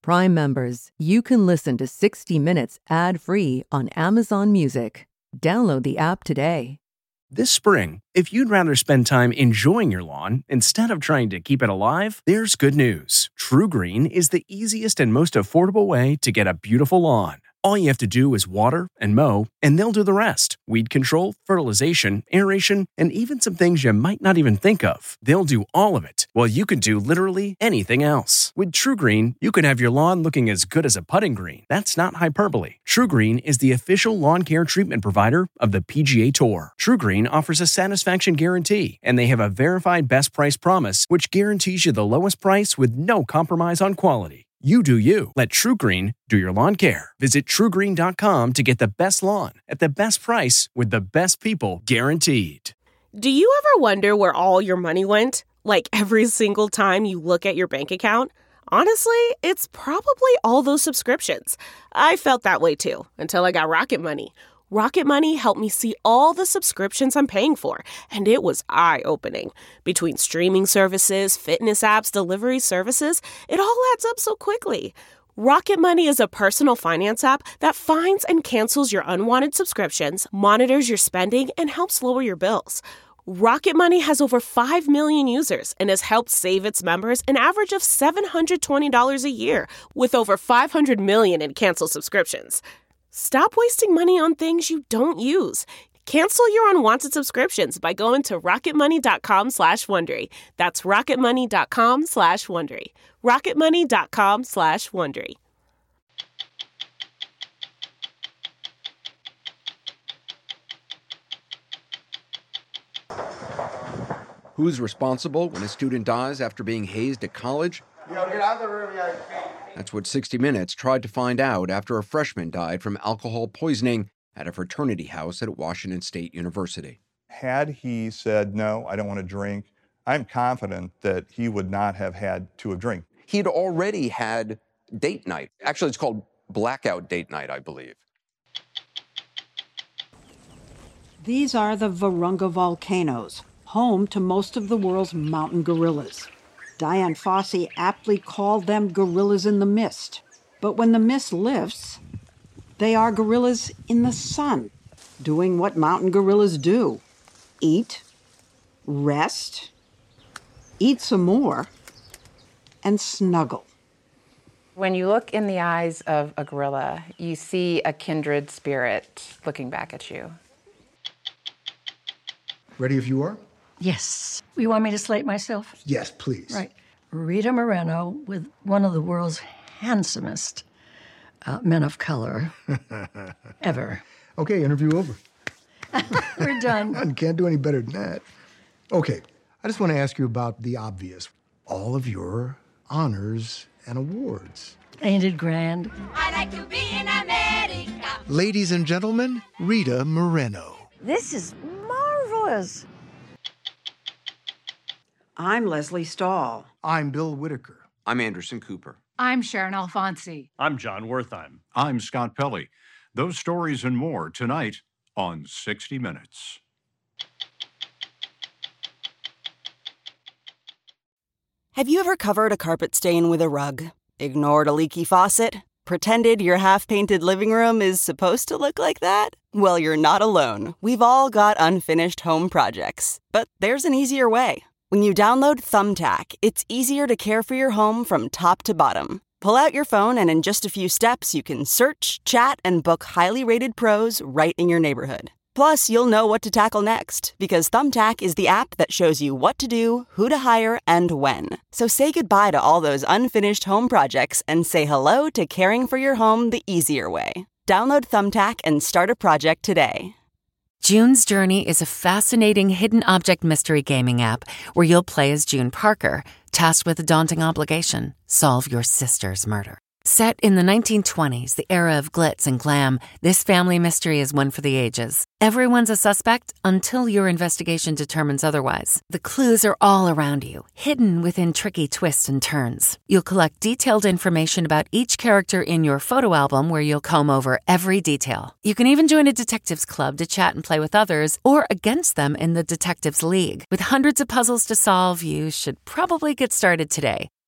Prime members, you can listen to 60 Minutes ad-free on Amazon Music. Download the app today. This spring, if you'd rather spend time enjoying your lawn instead of trying to keep it alive, there's good news. TruGreen is the easiest and most affordable way to get a beautiful lawn. All you have to do is water and mow, and they'll do the rest. Weed control, fertilization, aeration, and even some things you might not even think of. They'll do all of it, while you can do literally anything else. With TruGreen, you can have your lawn looking as good as a putting green. That's not hyperbole. TruGreen is the official lawn care treatment provider of the PGA Tour. TruGreen offers a satisfaction guarantee, and they have a verified best price promise, which guarantees you the lowest price with no compromise on quality. You do you. Let TruGreen do your lawn care. Visit TruGreen.com to get the best lawn at the best price with the best people guaranteed. Do you ever wonder where all your money went? Like every single time you look at your bank account? Honestly, it's probably all those subscriptions. I felt that way too, until I got Rocket Money. Rocket Money helped me see all the subscriptions I'm paying for, and it was eye-opening. Between streaming services, fitness apps, delivery services, it all adds up so quickly. Rocket Money is a personal finance app that finds and cancels your unwanted subscriptions, monitors your spending, and helps lower your bills. Rocket Money has over 5 million users and has helped save its members an average of $720 a year, with over 500 million in canceled subscriptions. Stop wasting money on things you don't use. Cancel your unwanted subscriptions by going to rocketmoney.com/Wondery. That's rocketmoney.com/Wondery. rocketmoney.com/Wondery. Who's responsible when a student dies after being hazed at college? Yo, get out of the room, yo. That's what 60 Minutes tried to find out after a freshman died from alcohol poisoning at a fraternity house at Washington State University. Had he said, no, I don't want to drink, I'm confident that he would not have had to have drank. He'd already had date night. Actually, it's called blackout date night, I believe. These are the Virunga volcanoes, home to most of the world's mountain gorillas. Dian Fossey aptly called them gorillas in the mist. But when the mist lifts, they are gorillas in the sun, doing what mountain gorillas do: eat, rest, eat some more, and snuggle. When you look in the eyes of a gorilla, you see a kindred spirit looking back at you. Ready if you are? Yes. You want me to slate myself? Yes, please. Right. Rita Moreno with one of the world's handsomest men of color ever. Okay, interview over. We're done. Can't do any better than that. Okay, I just want to ask you about the obvious. All of your honors and awards. Ain't it grand? I like to be in America. Ladies and gentlemen, Rita Moreno. This is marvelous. I'm Leslie Stahl. I'm Bill Whitaker. I'm Anderson Cooper. I'm Sharon Alfonsi. I'm John Wertheim. I'm Scott Pelley. Those stories and more tonight on 60 Minutes. Have you ever covered a carpet stain with a rug? Ignored a leaky faucet? Pretended your half-painted living room is supposed to look like that? Well, you're not alone. We've all got unfinished home projects. But there's an easier way. When you download Thumbtack, it's easier to care for your home from top to bottom. Pull out your phone and in just a few steps, you can search, chat, and book highly rated pros right in your neighborhood. Plus, you'll know what to tackle next, because Thumbtack is the app that shows you what to do, who to hire, and when. So say goodbye to all those unfinished home projects and say hello to caring for your home the easier way. Download Thumbtack and start a project today. June's Journey is a fascinating hidden object mystery gaming app where you'll play as June Parker, tasked with a daunting obligation: solve your sister's murder. Set in the 1920s, the era of glitz and glam, this family mystery is one for the ages. Everyone's a suspect until your investigation determines otherwise. The clues are all around you, hidden within tricky twists and turns. You'll collect detailed information about each character in your photo album, where you'll comb over every detail. You can even join a detectives club to chat and play with others, or against them in the Detectives League. With hundreds of puzzles to solve, you should probably get started today.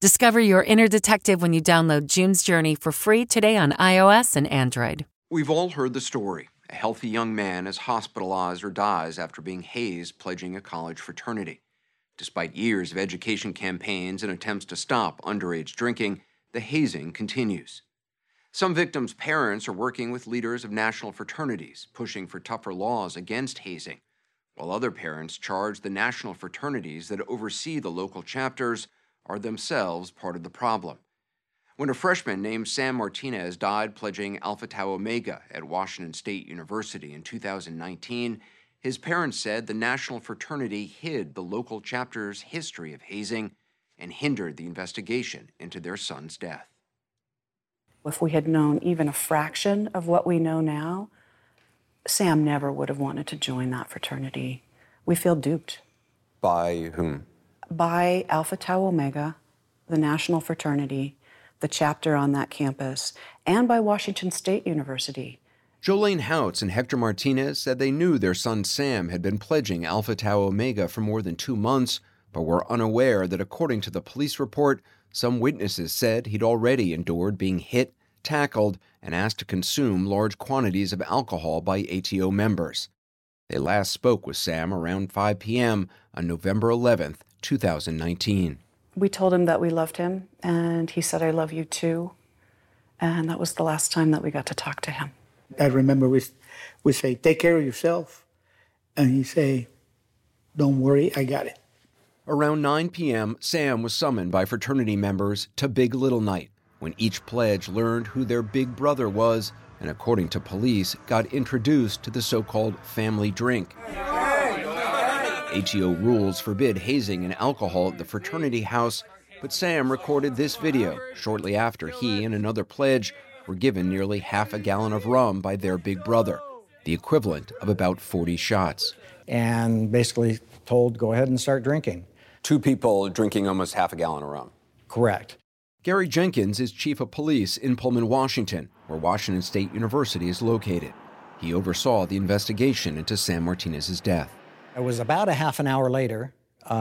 Discover your inner detective when you download June's Journey for free today on iOS and Android. We've all heard the story. A healthy young man is hospitalized or dies after being hazed pledging a college fraternity. Despite years of education campaigns and attempts to stop underage drinking, the hazing continues. Some victims' parents are working with leaders of national fraternities, pushing for tougher laws against hazing, while other parents charge the national fraternities that oversee the local chapters are themselves part of the problem. When a freshman named Sam Martinez died pledging Alpha Tau Omega at Washington State University in 2019, his parents said the national fraternity hid the local chapter's history of hazing and hindered the investigation into their son's death. If we had known even a fraction of what we know now, Sam never would have wanted to join that fraternity. We feel duped. By whom? By Alpha Tau Omega, the national fraternity, the chapter on that campus, and by Washington State University. Jolene Houts and Hector Martinez said they knew their son Sam had been pledging Alpha Tau Omega for more than 2 months, but were unaware that according to the police report, some witnesses said he'd already endured being hit, tackled, and asked to consume large quantities of alcohol by ATO members. They last spoke with Sam around 5 p.m. on November 11th, 2019. We told him that we loved him, and he said, "I love you too." And that was the last time that we got to talk to him. I remember we say, "Take care of yourself." And he say, "Don't worry, I got it." Around 9 p.m., Sam was summoned by fraternity members to Big Little Night, when each pledge learned who their big brother was and, according to police, got introduced to the so-called family drink. ATO rules forbid hazing and alcohol at the fraternity house, but Sam recorded this video shortly after he and another pledge were given nearly half a gallon of rum by their big brother, the equivalent of about 40 shots. And basically told, go ahead and start drinking. 2 people drinking almost half a gallon of rum. Correct. Gary Jenkins is chief of police in Pullman, Washington, where Washington State University is located. He oversaw the investigation into Sam Martinez's death. It was about a half an hour later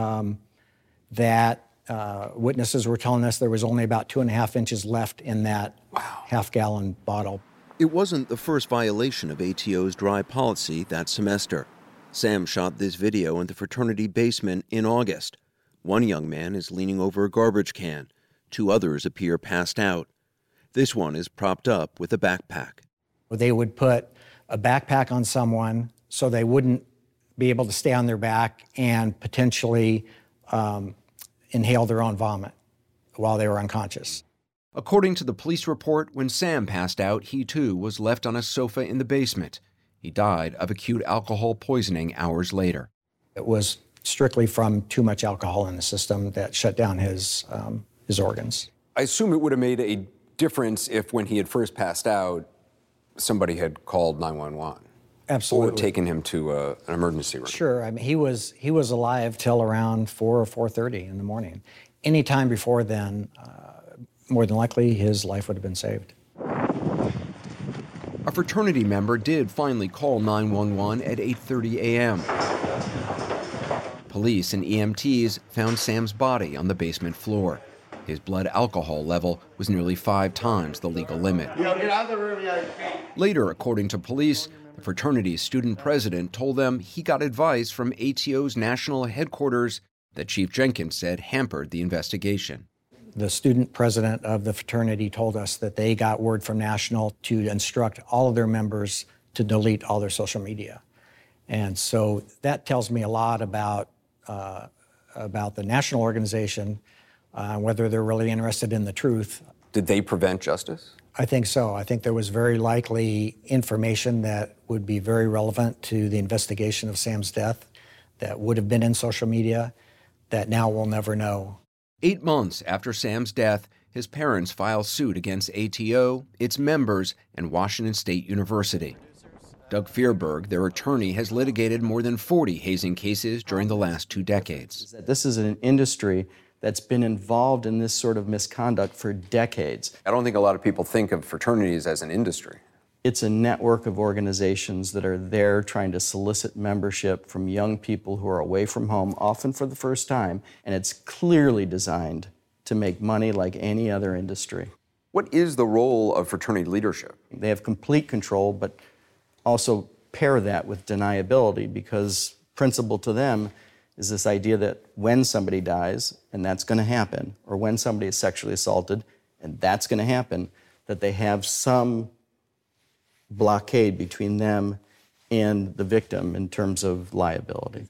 that witnesses were telling us there was only about 2.5 inches left in that half-gallon bottle. It wasn't the first violation of ATO's dry policy that semester. Sam shot this video in the fraternity basement in August. One young man is leaning over a garbage can. 2 others appear passed out. This one is propped up with a backpack. They would put a backpack on someone so they wouldn't be able to stay on their back and potentially inhale their own vomit while they were unconscious. According to the police report, when Sam passed out, he too was left on a sofa in the basement. He died of acute alcohol poisoning hours later. It was strictly from too much alcohol in the system that shut down his organs. I assume it would have made a difference if, when he had first passed out, somebody had called 911. Absolutely. Or taken him to an emergency room. Sure. I mean, he was alive till around 4 or 4:30 in the morning. Any time before then, more than likely, his life would have been saved. A fraternity member did finally call 911 at 8:30 a.m. Police and EMTs found Sam's body on the basement floor. His blood alcohol level was nearly 5 times the legal limit. Later, according to police, the fraternity's student president told them he got advice from ATO's national headquarters that Chief Jenkins said hampered the investigation. The student president of the fraternity told us that they got word from National to instruct all of their members to delete all their social media. And so that tells me a lot about the national organization, whether they're really interested in the truth. Did they prevent justice? I think so. I think there was very likely information that would be very relevant to the investigation of Sam's death that would have been in social media that now we'll never know. 8 months after Sam's death, his parents filed suit against ATO, its members, and Washington State University. Doug Fearberg, their attorney, has litigated more than 40 hazing cases during the last 2 decades. This is an industry that's been involved in this sort of misconduct for decades. I don't think a lot of people think of fraternities as an industry. It's a network of organizations that are there trying to solicit membership from young people who are away from home, often for the first time, and it's clearly designed to make money like any other industry. What is the role of fraternity leadership? They have complete control, but also pair that with deniability, because principal to them is this idea that when somebody dies, and that's going to happen, or when somebody is sexually assaulted, and that's going to happen, that they have some blockade between them and the victim in terms of liability.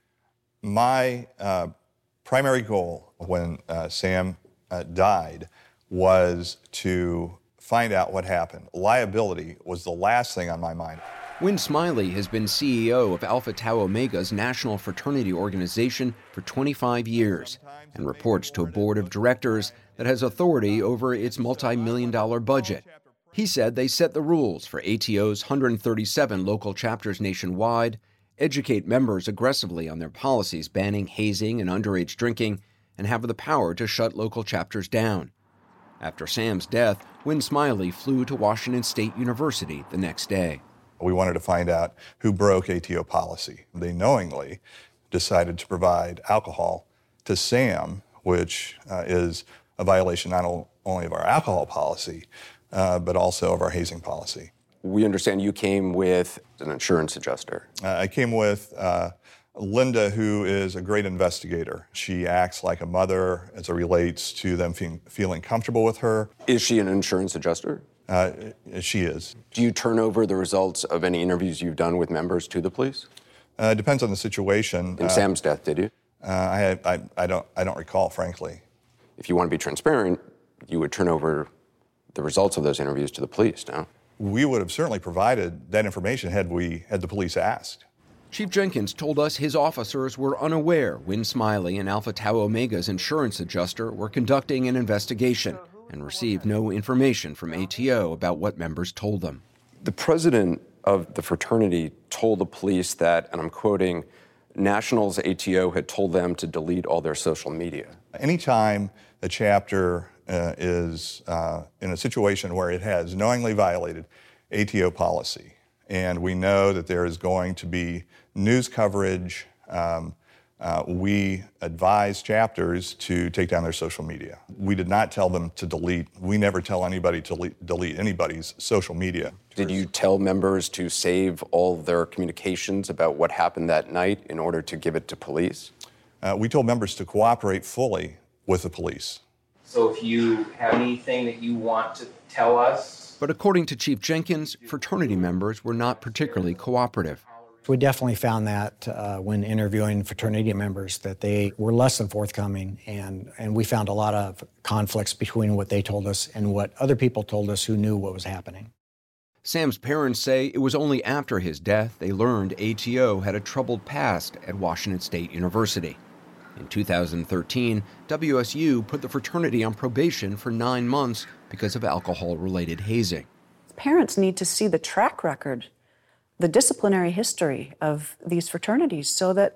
My primary goal when Sam died was to find out what happened. Liability was the last thing on my mind. Wynne Smiley has been CEO of Alpha Tau Omega's national fraternity organization for 25 years and reports to a board of directors that has authority over its multi-million-dollar budget. He said they set the rules for ATO's 137 local chapters nationwide, educate members aggressively on their policies banning hazing and underage drinking, and have the power to shut local chapters down. After Sam's death, Wynne Smiley flew to Washington State University the next day. We wanted to find out who broke ATO policy. They knowingly decided to provide alcohol to Sam, which is a violation not only of our alcohol policy, but also of our hazing policy. We understand you came with an insurance adjuster. I came with Linda, who is a great investigator. She acts like a mother as it relates to them feeling comfortable with her. Is she an insurance adjuster? She is. Do you turn over the results of any interviews you've done with members to the police? It depends on the situation. In Sam's death, did you? I don't recall, frankly. If you want to be transparent, you would turn over the results of those interviews to the police, no? We would have certainly provided that information had the police asked. Chief Jenkins told us his officers were unaware Wynne Smiley and Alpha Tau Omega's insurance adjuster were conducting an investigation and received no information from ATO about what members told them. The president of the fraternity told the police that, and I'm quoting, Nationals ATO had told them to delete all their social media. Anytime a chapter is in a situation where it has knowingly violated ATO policy, and we know that there is going to be news coverage, we advise chapters to take down their social media. We did not tell them to delete. We never tell anybody to delete anybody's social media. Did you tell members to save all their communications about what happened that night in order to give it to police? We told members to cooperate fully with the police. So if you have anything that you want to tell us? But according to Chief Jenkins, fraternity members were not particularly cooperative. We definitely found that when interviewing fraternity members that they were less than forthcoming, and we found a lot of conflicts between what they told us and what other people told us who knew what was happening. Sam's parents say it was only after his death they learned ATO had a troubled past at Washington State University. In 2013, WSU put the fraternity on probation for 9 months because of alcohol-related hazing. Parents need to see the track record, the disciplinary history of these fraternities so that,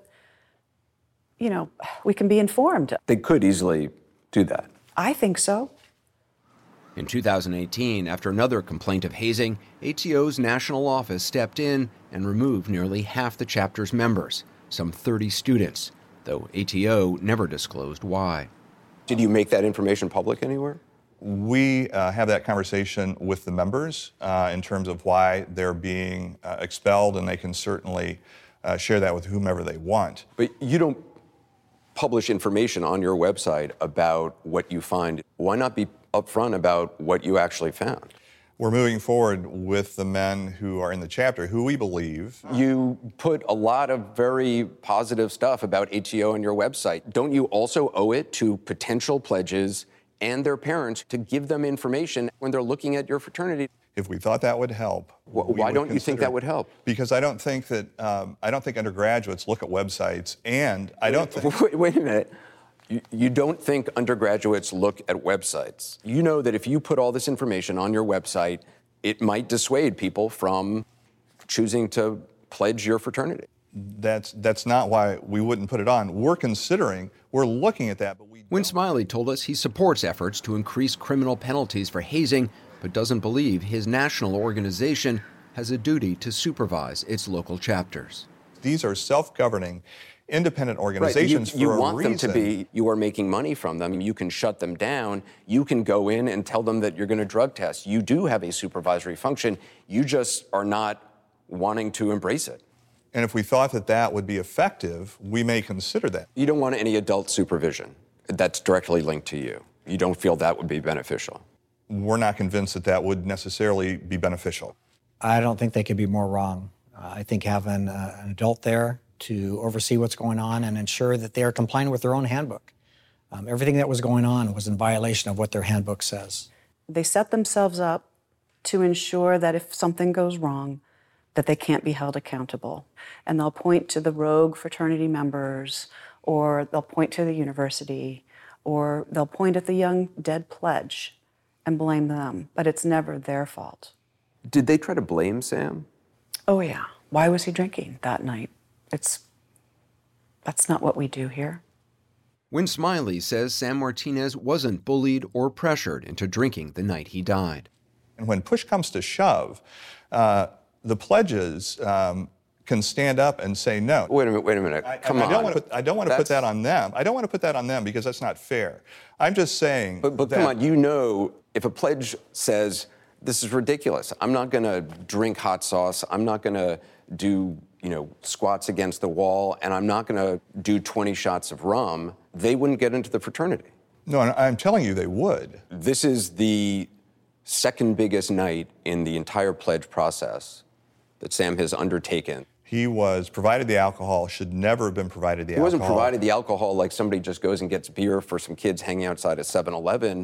we can be informed. They could easily do that. I think so. In 2018, after another complaint of hazing, ATO's national office stepped in and removed nearly half the chapter's members, some 30 students, though ATO never disclosed why. Did you make that information public anywhere? We have that conversation with the members in terms of why they're being expelled, and they can certainly share that with whomever they want. But you don't publish information on your website about what you find. Why not be upfront about what you actually found? We're moving forward with the men who are in the chapter, who we believe. You put a lot of very positive stuff about ATO on your website. Don't you also owe it to potential pledges and their parents to give them information when they're looking at your fraternity? If we thought that would help. Why don't you think that would help? Because I don't think undergraduates look at websites, and I don't think... Wait a minute. You don't think undergraduates look at websites. You know that if you put all this information on your website, it might dissuade people from choosing to pledge your fraternity. That's not why we wouldn't put it on. We're looking at that, but we... Wynne Smiley told us he supports efforts to increase criminal penalties for hazing, but doesn't believe his national organization has a duty to supervise its local chapters. These are self-governing independent organizations you for a want reason. them to be, you are making money from them. You can shut them down. You can go in and tell them that you're going to drug test. You do have a supervisory function. You just are not wanting to embrace it. And if we thought that that would be effective, we may consider that. You don't want any adult supervision that's directly linked to you. You don't feel that would be beneficial. We're not convinced that that would necessarily be beneficial. I don't think they could be more wrong. I think having an adult there to oversee what's going on and ensure that they are complying with their own handbook. Everything that was going on was in violation of what their handbook says. They set themselves up to ensure that if something goes wrong, that they can't be held accountable. And they'll point to the rogue fraternity members, or they'll point to the university, or they'll point at the young dead pledge and blame them. But it's never their fault. Did they try to blame Sam? Oh, yeah. Why was he drinking that night? That's not what we do here. Wynn Smiley says Sam Martinez wasn't bullied or pressured into drinking the night he died. And when push comes to shove, the pledges can stand up and say no. Wait a minute. Come on. I don't want to put that on them. I don't want to put that on them because that's not fair. I'm just saying. But come on, you know, if a pledge says, this is ridiculous, I'm not going to drink hot sauce, I'm not going to do, squats against the wall, and I'm not going to do 20 shots of rum, they wouldn't get into the fraternity. No, I'm telling you they would. This is the second biggest night in the entire pledge process that Sam has undertaken. He was provided the alcohol, should never have been provided the alcohol. He wasn't provided the alcohol like somebody just goes and gets beer for some kids hanging outside a 7-Eleven.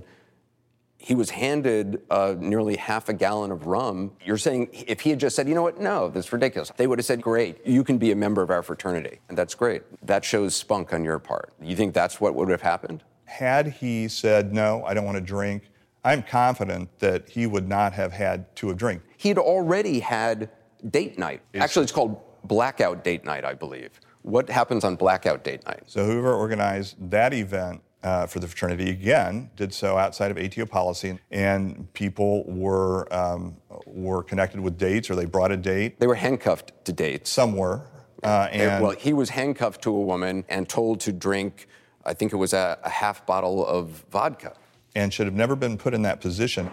He was handed nearly half a gallon of rum. You're saying if he had just said, you know what, no, this is ridiculous, they would have said, great, you can be a member of our fraternity. And that's great. That shows spunk on your part. You think that's what would have happened? Had he said, no, I don't want to drink, I'm confident that he would not have had to have drank. He'd already had date night. Actually, it's called blackout date night, I believe. What happens on blackout date night? So whoever organized that event for the fraternity, again, did so outside of ATO policy, and people were connected with dates, or they brought a date. They were handcuffed to dates. Some were. Well, he was handcuffed to a woman and told to drink, I think it was a half bottle of vodka. And should have never been put in that position.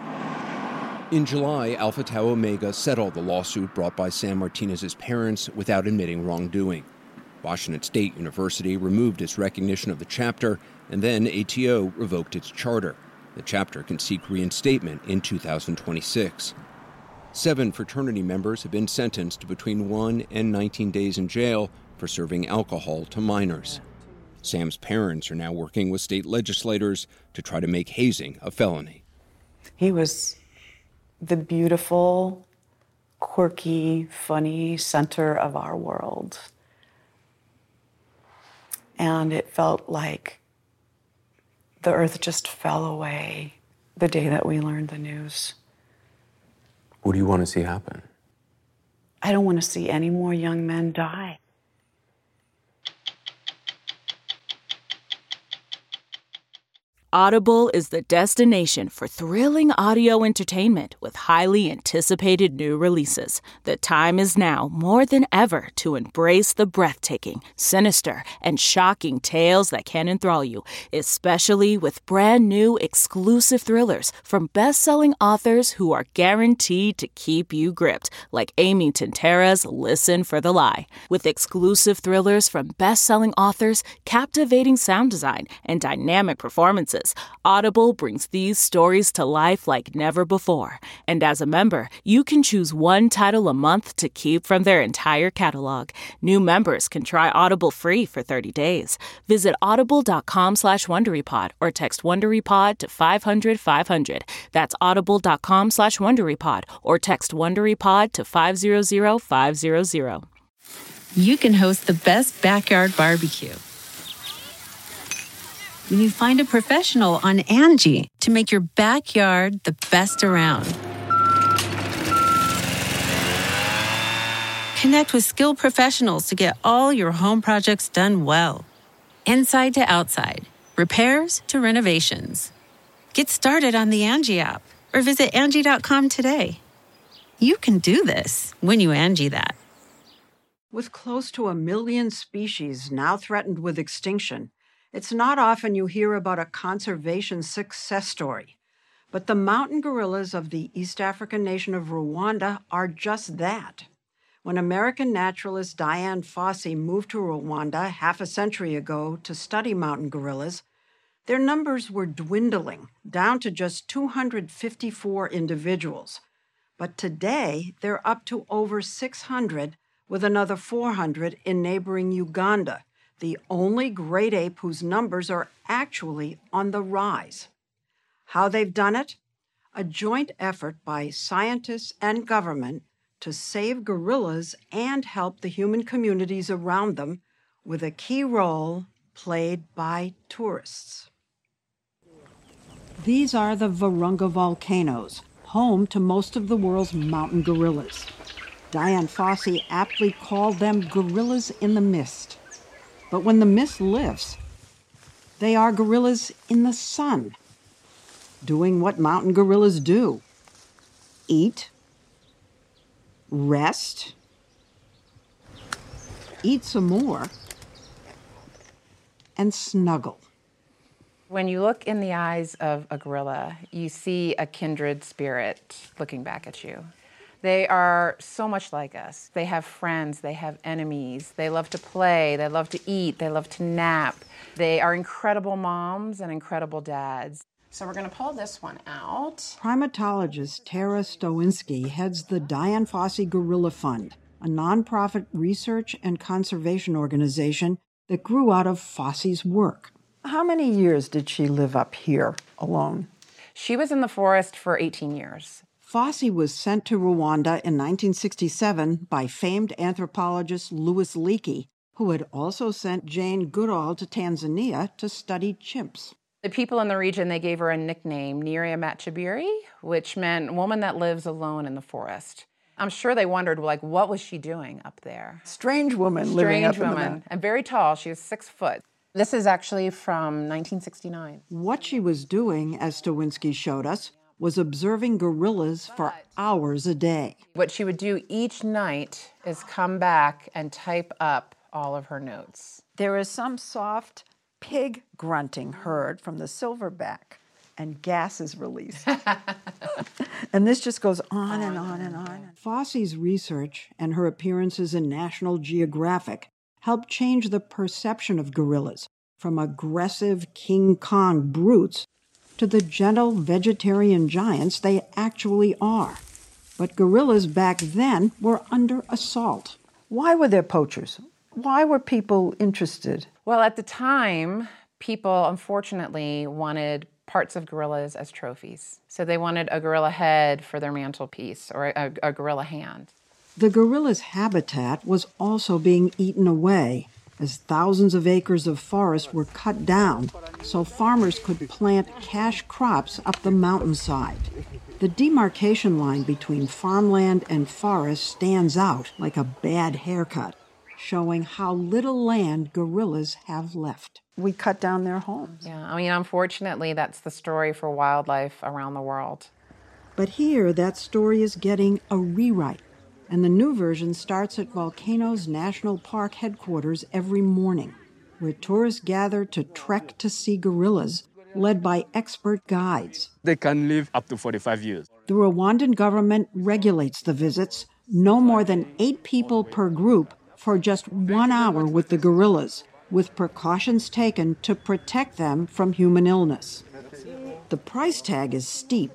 In July, Alpha Tau Omega settled the lawsuit brought by Sam Martinez's parents without admitting wrongdoing. Washington State University removed its recognition of the chapter, and then ATO revoked its charter. The chapter can seek reinstatement in 2026. 7 fraternity members have been sentenced to between 1 and 19 days in jail for serving alcohol to minors. Sam's parents are now working with state legislators to try to make hazing a felony. He was the beautiful, quirky, funny center of our world. And it felt like the earth just fell away the day that we learned the news. What do you want to see happen? I don't want to see any more young men die. Audible is the destination for thrilling audio entertainment with highly anticipated new releases. The time is now more than ever to embrace the breathtaking, sinister, and shocking tales that can enthrall you, especially with brand new exclusive thrillers from best-selling authors who are guaranteed to keep you gripped, like Amy Tintera's Listen for the Lie. With exclusive thrillers from best-selling authors, captivating sound design, and dynamic performances, Audible brings these stories to life like never before. And as a member, you can choose one title a month to keep from their entire catalog. New members can try Audible free for 30 days. Visit audible.com/WonderyPod or text WonderyPod to 500-500. That's audible.com/WonderyPod or text WonderyPod to 500-500. You can host the best backyard barbecue when you find a professional on Angie to make your backyard the best around. Connect with skilled professionals to get all your home projects done well. Inside to outside, repairs to renovations. Get started on the Angie app or visit Angie.com today. You can do this when you Angie that. With close to 1 million species now threatened with extinction, it's not often you hear about a conservation success story. But the mountain gorillas of the East African nation of Rwanda are just that. When American naturalist Dian Fossey moved to Rwanda half a century ago to study mountain gorillas, their numbers were dwindling down to just 254 individuals. But today, they're up to over 600, with another 400 in neighboring Uganda, the only great ape whose numbers are actually on the rise. How they've done it? A joint effort by scientists and government to save gorillas and help the human communities around them, with a key role played by tourists. These are the Virunga volcanoes, home to most of the world's mountain gorillas. Dian Fossey aptly called them gorillas in the mist. But when the mist lifts, they are gorillas in the sun, doing what mountain gorillas do: eat, rest, eat some more, and snuggle. When you look in the eyes of a gorilla, you see a kindred spirit looking back at you. They are so much like us. They have friends, they have enemies, they love to play, they love to eat, they love to nap. They are incredible moms and incredible dads. So we're going to pull this one out. Primatologist Tara Stowinski heads the Dian Fossey Gorilla Fund, a nonprofit research and conservation organization that grew out of Fossey's work. How many years did she live up here alone? She was in the forest for 18 years. Fossey was sent to Rwanda in 1967 by famed anthropologist Louis Leakey, who had also sent Jane Goodall to Tanzania to study chimps. The people in the region, they gave her a nickname, Niria Machibiri, which meant woman that lives alone in the forest. I'm sure they wondered, like, what was she doing up there? Strange woman living up in the mountains. Strange woman, and very tall. She was 6 foot. This is actually from 1969. What she was doing, as Stowinski showed us, was observing gorillas for hours a day. What she would do each night is come back and type up all of her notes. There is some soft pig grunting heard from the silverback, and gas is released. And this just goes on and on and on. Fossey's research and her appearances in National Geographic helped change the perception of gorillas from aggressive King Kong brutes to the gentle vegetarian giants they actually are. But gorillas back then were under assault. Why were there poachers? Why were people interested? Well, at the time, people unfortunately wanted parts of gorillas as trophies. So they wanted a gorilla head for their mantelpiece or a gorilla hand. The gorilla's habitat was also being eaten away as thousands of acres of forest were cut down so farmers could plant cash crops up the mountainside. The demarcation line between farmland and forest stands out like a bad haircut, showing how little land gorillas have left. We cut down their homes. Yeah, I mean, unfortunately, that's the story for wildlife around the world. But here, that story is getting a rewrite. And the new version starts at Volcanoes National Park headquarters every morning, where tourists gather to trek to see gorillas, led by expert guides. They can live up to 45 years. The Rwandan government regulates the visits, no more than 8 people per group for just 1 hour with the gorillas, with precautions taken to protect them from human illness. The price tag is steep,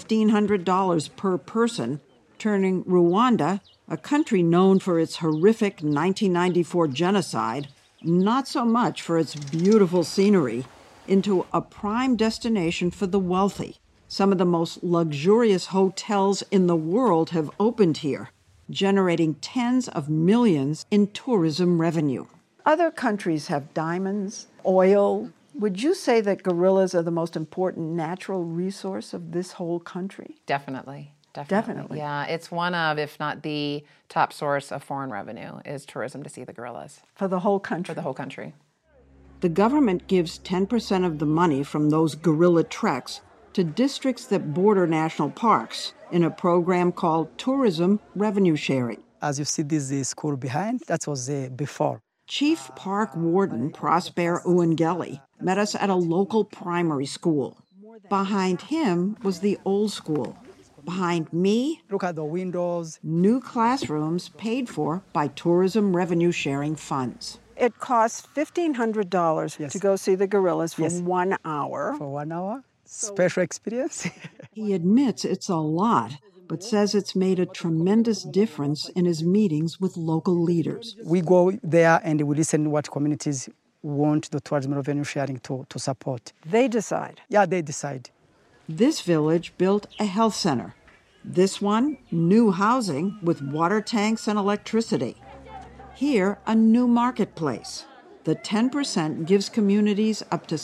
$1,500 per person, turning Rwanda, a country known for its horrific 1994 genocide, not so much for its beautiful scenery, into a prime destination for the wealthy. Some of the most luxurious hotels in the world have opened here, generating tens of millions in tourism revenue. Other countries have diamonds, oil. Would you say that gorillas are the most important natural resource of this whole country? Definitely. Definitely. Yeah, it's one of, if not the top source of foreign revenue, is tourism to see the gorillas. For the whole country? For the whole country. The government gives 10% of the money from those gorilla treks to districts that border national parks in a program called Tourism Revenue Sharing. As you see this school behind, that was before. Chief Park Warden Prosper Uwengeli met us at a local primary school. Behind him was the old school. Behind me, look at the windows. New classrooms paid for by tourism revenue sharing funds. It costs $1,500 to go see the gorillas for 1 hour. For 1 hour? Special experience. He admits it's a lot, but says it's made a tremendous difference in his meetings with local leaders. We go there and we listen what communities want the tourism revenue sharing to support. They decide. Yeah, they decide. This village built a health center. This one, new housing with water tanks and electricity. Here, a new marketplace. The 10% gives communities up to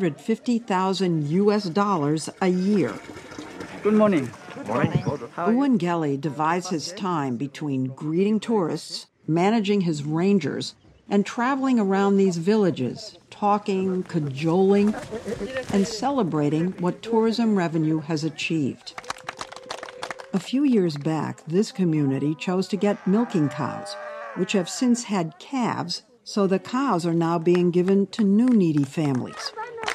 $650,000 a year. Good morning. Uwengeli divides his time between greeting tourists, managing his rangers, and traveling around these villages, talking, cajoling, and celebrating what tourism revenue has achieved. A few years back, this community chose to get milking cows, which have since had calves, so the cows are now being given to new needy families.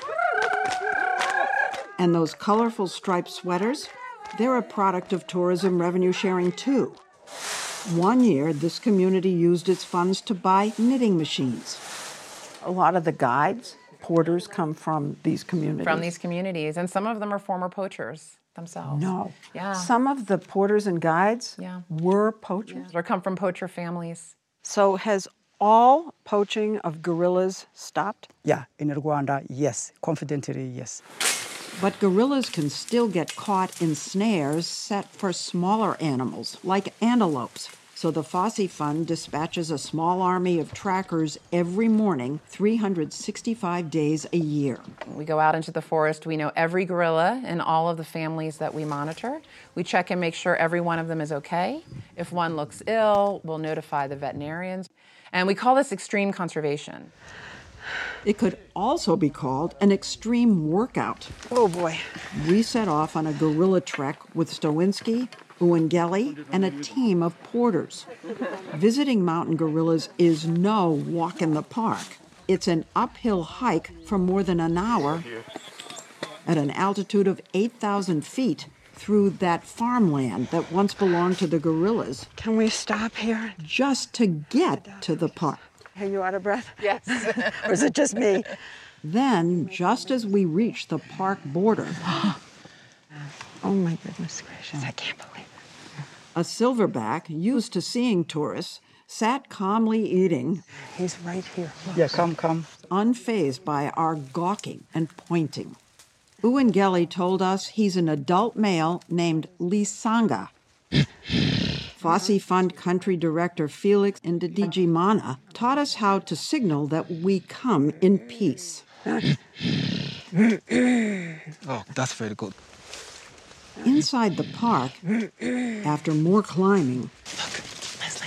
And those colorful striped sweaters? They're a product of tourism revenue sharing, too. 1 year, this community used its funds to buy knitting machines. A lot of the guides, porters, come from these communities. From these communities, and some of them are former poachers themselves. No. Yeah. Some of the porters and guides were poachers. Or come from poacher families. So has all poaching of gorillas stopped? Yeah, in Rwanda, yes. Confidently, yes. But gorillas can still get caught in snares set for smaller animals, like antelopes. So the Fosse Fund dispatches a small army of trackers every morning, 365 days a year. We go out into the forest. We know every gorilla and all of the families that we monitor. We check and make sure every one of them is okay. If one looks ill, we'll notify the veterinarians. And we call this extreme conservation. It could also be called an extreme workout. Oh, boy. We set off on a gorilla trek with Stawinski, Uwengeli, and a team of porters. Visiting mountain gorillas is no walk in the park. It's an uphill hike for more than an hour at an altitude of 8,000 feet through that farmland that once belonged to the gorillas. Can we stop here? Just to get to the park. Are you out of breath? Yes. Or is it just me? Then, just as we reach the park border... Oh, my goodness gracious. I can't believe it. A silverback, used to seeing tourists, sat calmly eating. He's right here. Look. Yeah, come. Unfazed by our gawking and pointing. Uwengeli told us he's an adult male named Lisanga. Fosse Fund Country Director Felix Ndidijimana taught us how to signal that we come in peace. Oh, that's very good. Inside the park, after more climbing... Leslie.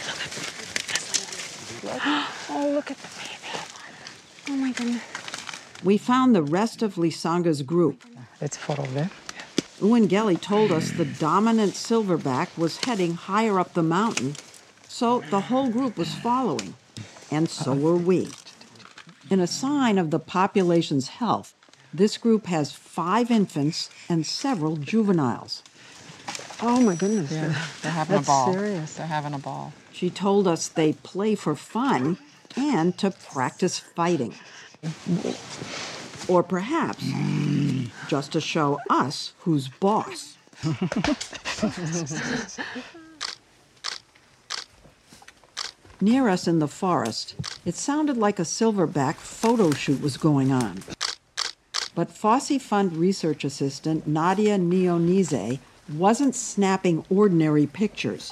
Oh, look at the baby. Oh, my goodness. We found the rest of Lisanga's group. Let's follow them. Uwengeli told us the dominant silverback was heading higher up the mountain, so the whole group was following, and so were we. In a sign of the population's health, this group has 5 infants and several juveniles. Oh, my goodness. They're having a ball. Serious. They're having a ball. She told us they play for fun and to practice fighting. Or perhaps just to show us who's boss. Near us in the forest, it sounded like a silverback photo shoot was going on. But Fosse Fund research assistant Nadia Nionize wasn't snapping ordinary pictures.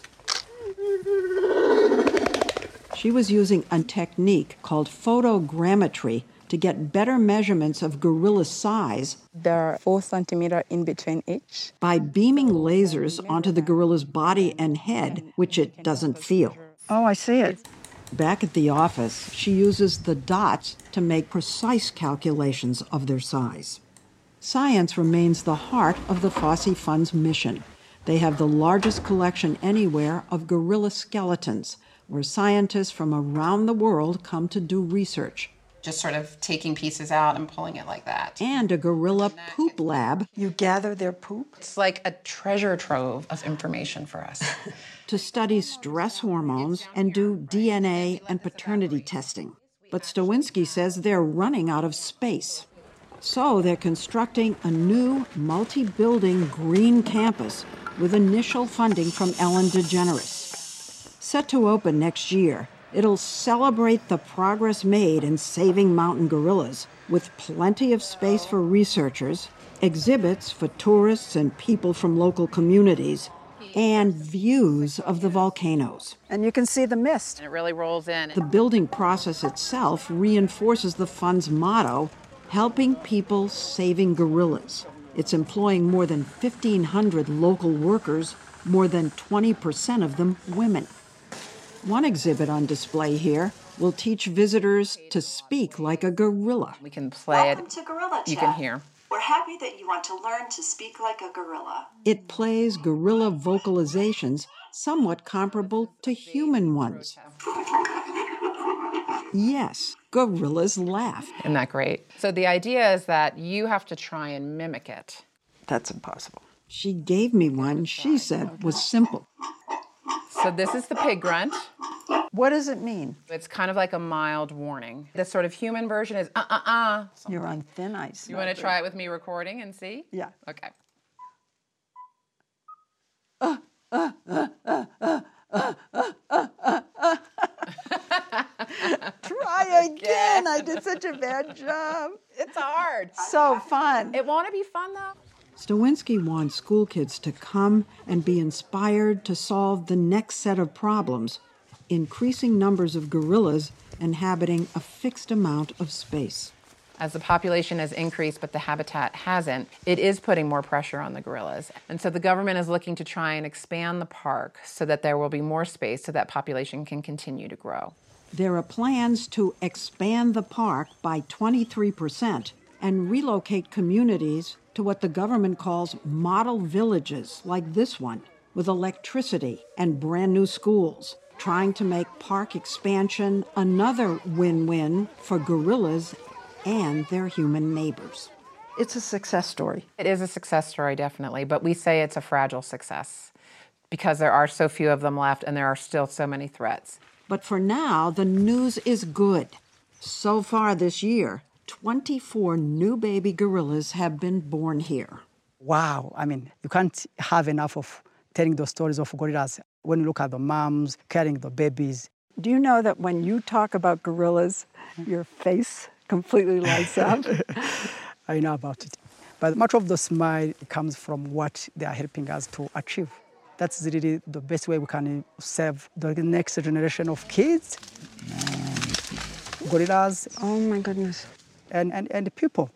She was using a technique called photogrammetry to get better measurements of gorilla size. There are 4 centimeters in between each. By beaming lasers onto the gorilla's body and head, which it doesn't feel. Oh, I see it. Back at the office, she uses the dots to make precise calculations of their size. Science remains the heart of the Fosse Fund's mission. They have the largest collection anywhere of gorilla skeletons, where scientists from around the world come to do research. Just sort of taking pieces out and pulling it like that. And a gorilla poop lab. You gather their poop? It's like a treasure trove of information for us. To study stress hormones and do DNA and paternity testing. But Stawinski says they're running out of space. So they're constructing a new multi-building green campus with initial funding from Ellen DeGeneres. Set to open next year, it'll celebrate the progress made in saving mountain gorillas, with plenty of space for researchers, exhibits for tourists and people from local communities, and views of the volcanoes. And you can see the mist. And it really rolls in. The building process itself reinforces the fund's motto, helping people, saving gorillas. It's employing more than 1,500 local workers, more than 20% of them women. One exhibit on display here will teach visitors to speak like a gorilla. We can play Welcome to Gorilla Chat. You can hear. We're happy that you want to learn to speak like a gorilla. It plays gorilla vocalizations somewhat comparable to human ones. Yes, gorillas laugh. Isn't that great? So the idea is that you have to try and mimic it. That's impossible. She gave me one she said was simple. So this is the pig grunt. What does it mean? It's kind of like a mild warning. The sort of human version is You're on thin ice. You want to try it with me recording and see? Yeah. Okay. Try again. I did such a bad job. It's hard. So fun. It won't it be fun though? Stawinski wants school kids to come and be inspired to solve the next set of problems, increasing numbers of gorillas inhabiting a fixed amount of space. As the population has increased but the habitat hasn't, it is putting more pressure on the gorillas. And so the government is looking to try and expand the park so that there will be more space so that population can continue to grow. There are plans to expand the park by 23% and relocate communities to what the government calls model villages like this one, with electricity and brand new schools, trying to make park expansion another win-win for gorillas and their human neighbors. It's a success story. It is a success story, definitely, but we say it's a fragile success because there are so few of them left and there are still so many threats. But for now, the news is good. So far this year, 24 new baby gorillas have been born here. Wow, I mean, you can't have enough of telling those stories of gorillas. When you look at the moms carrying the babies. Do you know that when you talk about gorillas, your face completely lights up? I know about it. But much of the smile comes from what they are helping us to achieve. That's really the best way we can serve the next generation of kids, gorillas. Oh my goodness. And people.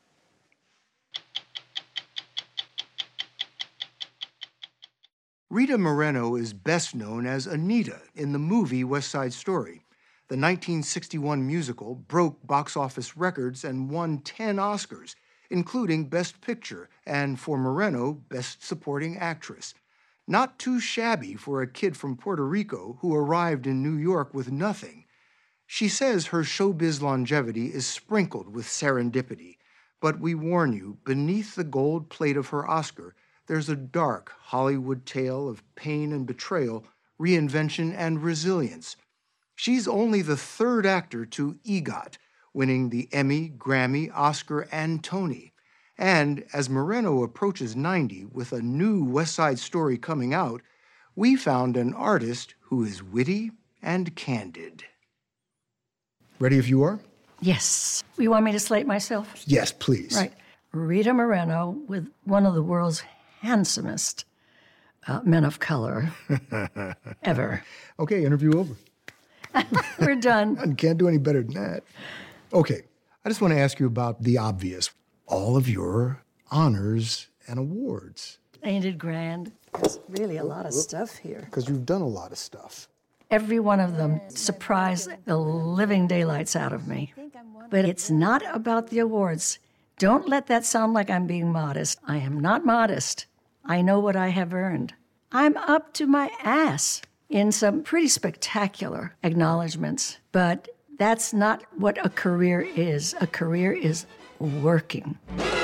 Rita Moreno is best known as Anita in the movie West Side Story. The 1961 musical broke box office records and won 10 Oscars, including Best Picture and, for Moreno, Best Supporting Actress. Not too shabby for a kid from Puerto Rico who arrived in New York with nothing. She says her showbiz longevity is sprinkled with serendipity, but we warn you, beneath the gold plate of her Oscar, there's a dark Hollywood tale of pain and betrayal, reinvention and resilience. She's only the third actor to EGOT, winning the Emmy, Grammy, Oscar, and Tony. And as Moreno approaches 90 with a new West Side Story coming out, we found an artist who is witty and candid. Ready if you are? Yes. You want me to slate myself? Yes, please. Right. Rita Moreno with one of the world's handsomest men of color ever. Okay, interview over. We're done. Can't do any better than that. Okay, I just want to ask you about the obvious. All of your honors and awards. Ain't it grand? There's really a lot of stuff here. Because you've done a lot of stuff. Every one of them surprised the living daylights out of me. But it's not about the awards. Don't let that sound like I'm being modest. I am not modest. I know what I have earned. I'm up to my ass in some pretty spectacular acknowledgments, but that's not what a career is. A career is working.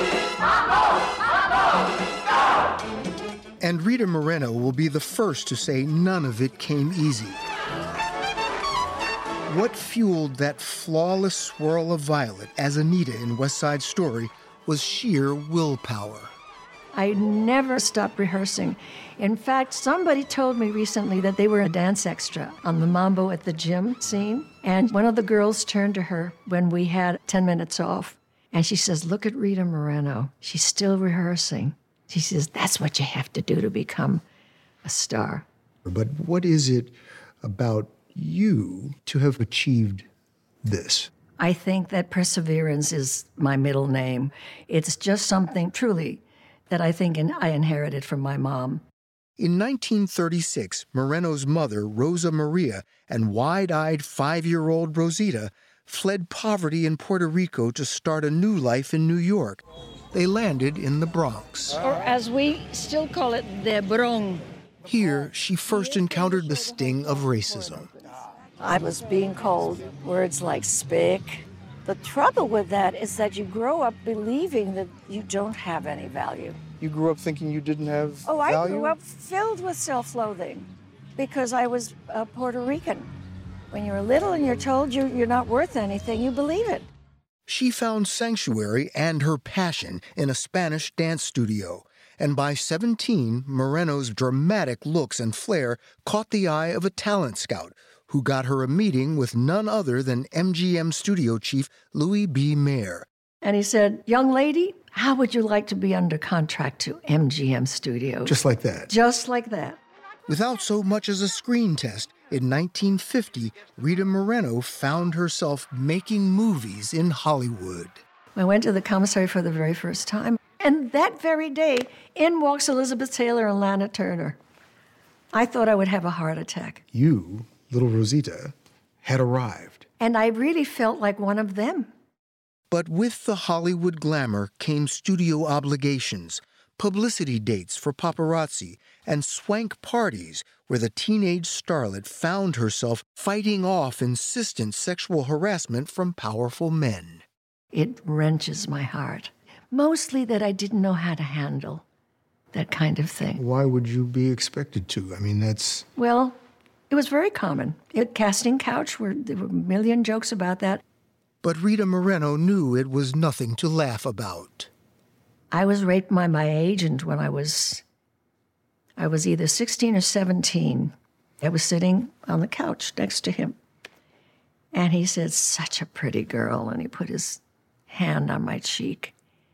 And Rita Moreno will be the first to say none of it came easy. What fueled that flawless swirl of violet as Anita in West Side Story was sheer willpower. I never stopped rehearsing. In fact, somebody told me recently that they were a dance extra on the Mambo at the Gym scene, and one of the girls turned to her when we had 10 minutes off, and she says, "Look at Rita Moreno. She's still rehearsing." She says, "That's what you have to do to become a star." But what is it about you to have achieved this? I think that perseverance is my middle name. It's just something truly that I think I inherited from my mom. In 1936, Moreno's mother, Rosa Maria, and wide-eyed 5-year-old Rosita fled poverty in Puerto Rico to start a new life in New York. They landed in the Bronx. Or as we still call it, the Bronx. Here, she first encountered the sting of racism. I was being called words like spick. The trouble with that is that you grow up believing that you don't have any value. You grew up thinking you didn't have value? Oh, I grew up filled with self-loathing because I was Puerto Rican. When you're little and you're told you're not worth anything, you believe it. She found sanctuary and her passion in a Spanish dance studio. And by 17, Moreno's dramatic looks and flair caught the eye of a talent scout who got her a meeting with none other than MGM studio chief Louis B. Mayer. And he said, "Young lady, how would you like to be under contract to MGM Studios?" Just like that? Just like that. Without so much as a screen test, in 1950, Rita Moreno found herself making movies in Hollywood. I went to the commissary for the very first time, and that very day, in walks Elizabeth Taylor and Lana Turner. I thought I would have a heart attack. You, little Rosita, had arrived. And I really felt like one of them. But with the Hollywood glamour came studio obligations, publicity dates for paparazzi, and swank parties where the teenage starlet found herself fighting off insistent sexual harassment from powerful men. It wrenches my heart. Mostly that I didn't know how to handle that kind of thing. Why would you be expected to? I mean, that's... Well, it was very common. At Casting Couch, there were a million jokes about that. But Rita Moreno knew it was nothing to laugh about. I was raped by my agent when I was either 16 or 17. I was sitting on the couch next to him. And he said, "Such a pretty girl." And he put his hand on my cheek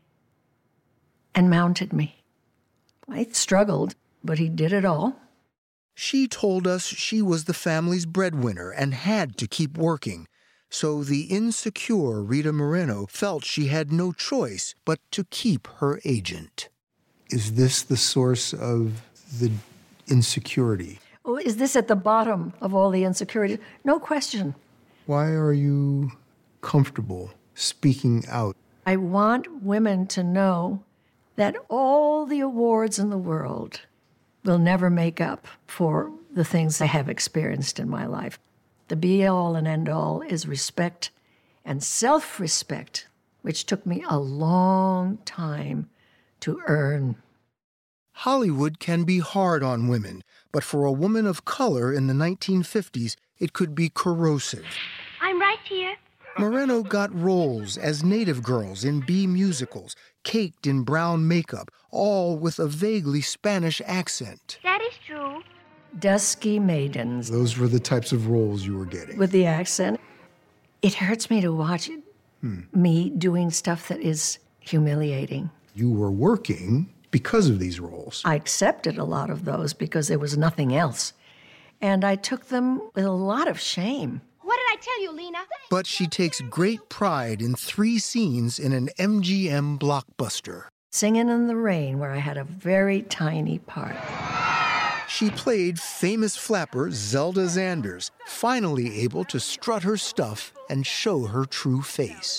and mounted me. I struggled, but he did it all. She told us she was the family's breadwinner and had to keep working. So the insecure Rita Moreno felt she had no choice but to keep her agent. Is this the source of the insecurity? Oh, is this at the bottom of all the insecurity? No question. Why are you comfortable speaking out? I want women to know that all the awards in the world will never make up for the things I have experienced in my life. The be-all and end-all is respect and self-respect, which took me a long time to earn. Hollywood can be hard on women, but for a woman of color in the 1950s, it could be corrosive. I'm right here. Moreno got roles as native girls in B musicals, caked in brown makeup, all with a vaguely Spanish accent. That is true. Dusky maidens. Those were the types of roles you were getting. With the accent. It hurts me to watch me doing stuff that is humiliating. You were working because of these roles. I accepted a lot of those because there was nothing else. And I took them with a lot of shame. What did I tell you, Lena? But she takes great pride in 3 scenes in an MGM blockbuster. Singing in the Rain, where I had a very tiny part. She played famous flapper Zelda Zanders, finally able to strut her stuff and show her true face.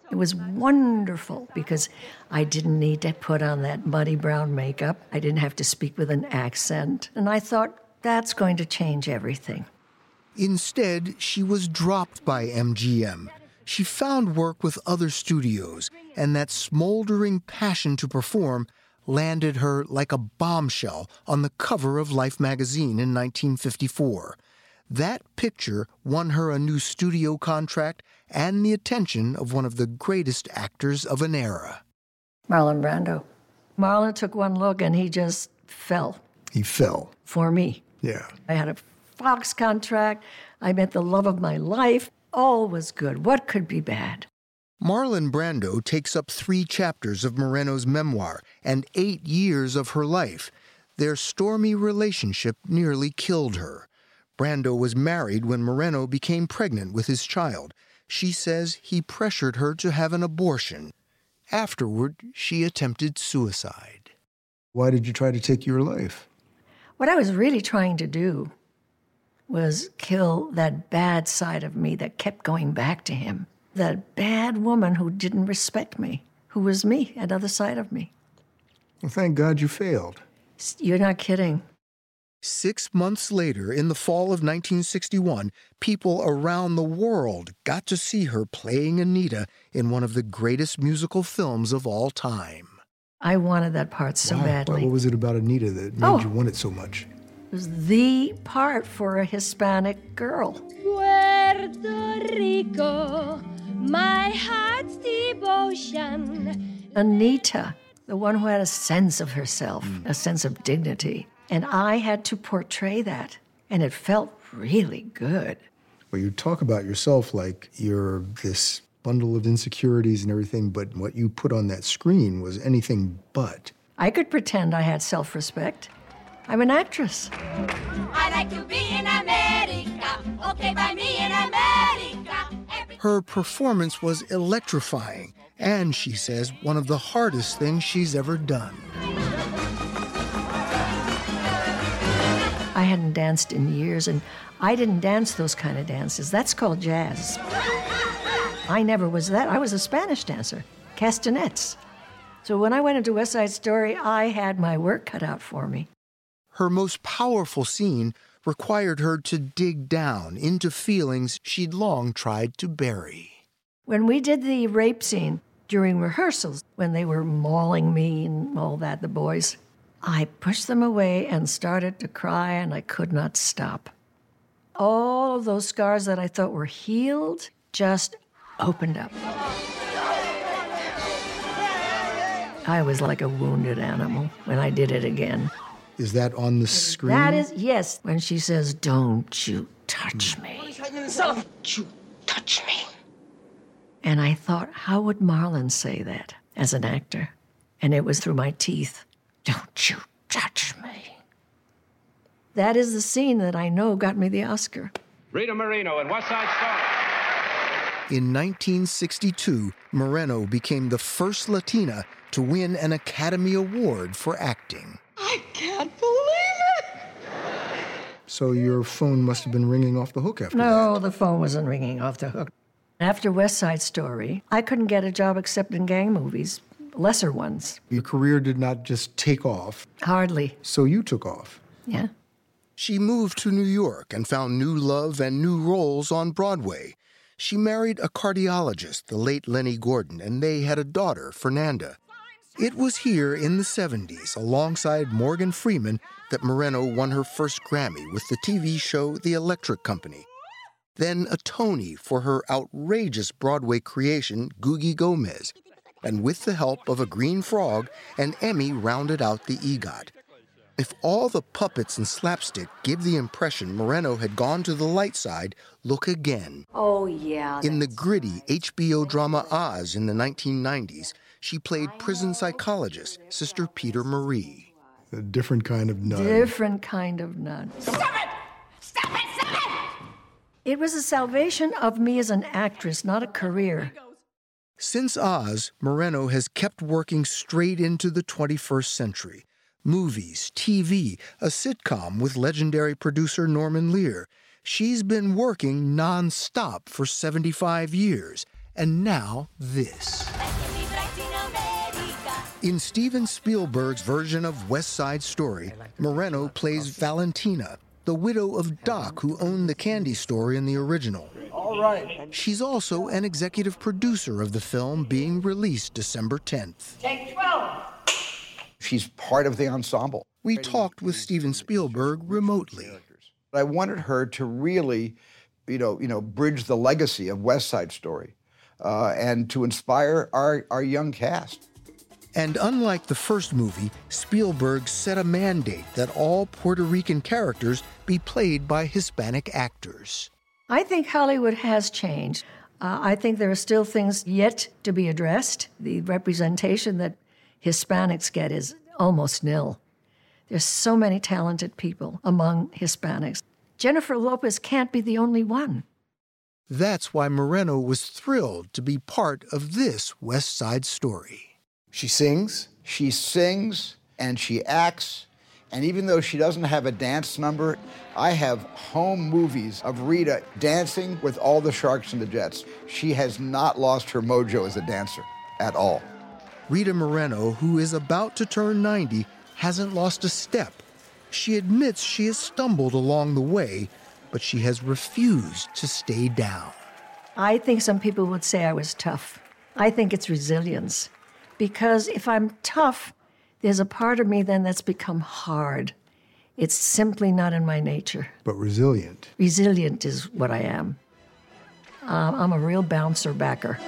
It was wonderful because I didn't need to put on that muddy brown makeup. I didn't have to speak with an accent. And I thought, that's going to change everything. Instead, she was dropped by MGM. She found work with other studios, and that smoldering passion to perform landed her like a bombshell on the cover of Life magazine in 1954. That picture won her a new studio contract and the attention of one of the greatest actors of an era. Marlon Brando. Marlon took one look and he just fell. He fell. For me. Yeah. I had a Fox contract. I met the love of my life. All was good. What could be bad? Marlon Brando takes up 3 chapters of Moreno's memoir and 8 years of her life. Their stormy relationship nearly killed her. Brando was married when Moreno became pregnant with his child. She says he pressured her to have an abortion. Afterward, she attempted suicide. Why did you try to take your life? What I was really trying to do was kill that bad side of me that kept going back to him. That bad woman who didn't respect me, who was me, another side of me. Well, thank God you failed. You're not kidding. 6 months later, in the fall of 1961, people around the world got to see her playing Anita in one of the greatest musical films of all time. I wanted that part so badly. What was it about Anita that made you want it so much? It was the part for a Hispanic girl. Puerto Rico, my heart's devotion. Anita, the one who had a sense of herself, a sense of dignity. And I had to portray that, and it felt really good. Well, you talk about yourself like you're this bundle of insecurities and everything, but what you put on that screen was anything but. I could pretend I had self-respect. I'm an actress. I like to be in America, okay by me in America. Her performance was electrifying, and she says one of the hardest things she's ever done. I hadn't danced in years, and I didn't dance those kind of dances. That's called jazz. I never was that. I was a Spanish dancer, castanets. So when I went into West Side Story, I had my work cut out for me. Her most powerful scene required her to dig down into feelings she'd long tried to bury. When we did the rape scene during rehearsals, when they were mauling me and all that, the boys, I pushed them away and started to cry, and I could not stop. All of those scars that I thought were healed just opened up. I was like a wounded animal when I did it again. Is that on the screen? That is, yes. When she says, "Don't you touch me." Don't you touch me. And I thought, how would Marlon say that as an actor? And it was through my teeth. Don't you touch me. That is the scene that I know got me the Oscar. Rita Moreno in West Side Story. In 1962, Moreno became the first Latina to win an Academy Award for acting. I can't believe it. So your phone must have been ringing off the hook after that. No, the phone wasn't ringing off the hook. After West Side Story, I couldn't get a job except in gang movies, lesser ones. Your career did not just take off. Hardly. So you took off. Yeah. She moved to New York and found new love and new roles on Broadway. She married a cardiologist, the late Lenny Gordon, and they had a daughter, Fernanda. It was here in the 70s, alongside Morgan Freeman, that Moreno won her first Grammy with the TV show The Electric Company. Then a Tony for her outrageous Broadway creation, Googie Gomez. And with the help of a green frog, an Emmy rounded out the EGOT. If all the puppets and slapstick give the impression Moreno had gone to the light side, look again. Oh, yeah. In the gritty HBO drama Oz in the 1990s, she played prison psychologist, Sister Peter Marie. A different kind of nun. Different kind of nun. Stop it! Stop it! Stop it! It was a salvation of me as an actress, not a career. Since Oz, Moreno has kept working straight into the 21st century. Movies, TV, a sitcom with legendary producer Norman Lear. She's been working non-stop for 75 years, And now this. In Steven Spielberg's version of West Side Story, Moreno plays Valentina, the widow of Doc, who owned the candy store in the original. All right. She's also an executive producer of the film being released December 10th. Take 12. She's part of the ensemble. We talked with Steven Spielberg remotely. I wanted her to really, bridge the legacy of West Side Story and to inspire our young cast. And unlike the first movie, Spielberg set a mandate that all Puerto Rican characters be played by Hispanic actors. I think Hollywood has changed. I think there are still things yet to be addressed. The representation that Hispanics get is almost nil. There's so many talented people among Hispanics. Jennifer Lopez can't be the only one. That's why Moreno was thrilled to be part of this West Side Story. She sings, and she acts. And even though she doesn't have a dance number, I have home movies of Rita dancing with all the Sharks and the Jets. She has not lost her mojo as a dancer at all. Rita Moreno, who is about to turn 90, hasn't lost a step. She admits she has stumbled along the way, but she has refused to stay down. I think some people would say I was tough. I think it's resilience. Because if I'm tough, there's a part of me then that's become hard. It's simply not in my nature. But resilient. Resilient is what I am. I'm a real bouncer backer.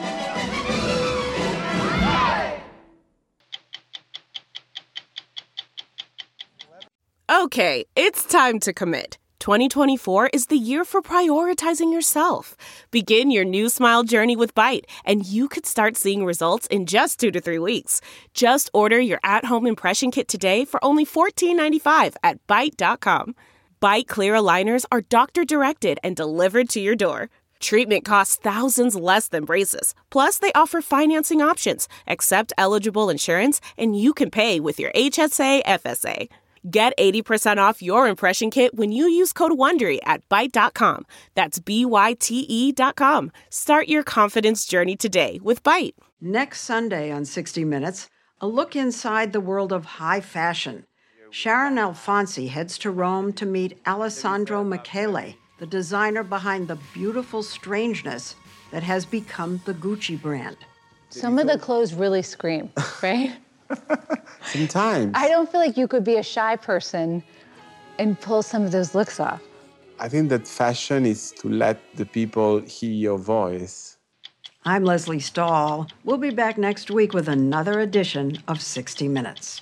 Okay, it's time to commit. 2024 is the year for prioritizing yourself. Begin your new smile journey with Byte, and you could start seeing results in just 2 to 3 weeks. Just order your at-home impression kit today for only $14.95 at Byte.com. Byte clear aligners are doctor-directed and delivered to your door. Treatment costs thousands less than braces. Plus, they offer financing options, accept eligible insurance, and you can pay with your HSA FSA. Get 80% off your impression kit when you use code WONDERY at Byte.com. That's BYTE.com. Start your confidence journey today with Byte. Next Sunday on 60 Minutes, a look inside the world of high fashion. Sharon Alfonsi heads to Rome to meet Alessandro Michele, the designer behind the beautiful strangeness that has become the Gucci brand. Some of the clothes really scream, right? Sometimes. I don't feel like you could be a shy person and pull some of those looks off. I think that fashion is to let the people hear your voice. I'm Leslie Stahl. We'll be back next week with another edition of 60 Minutes.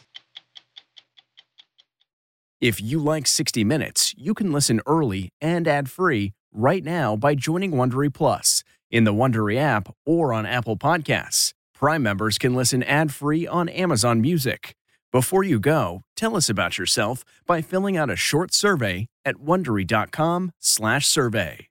If you like 60 Minutes, you can listen early and ad-free right now by joining Wondery Plus in the Wondery app or on Apple Podcasts. Prime members can listen ad-free on Amazon Music. Before you go, tell us about yourself by filling out a short survey at Wondery.com/survey.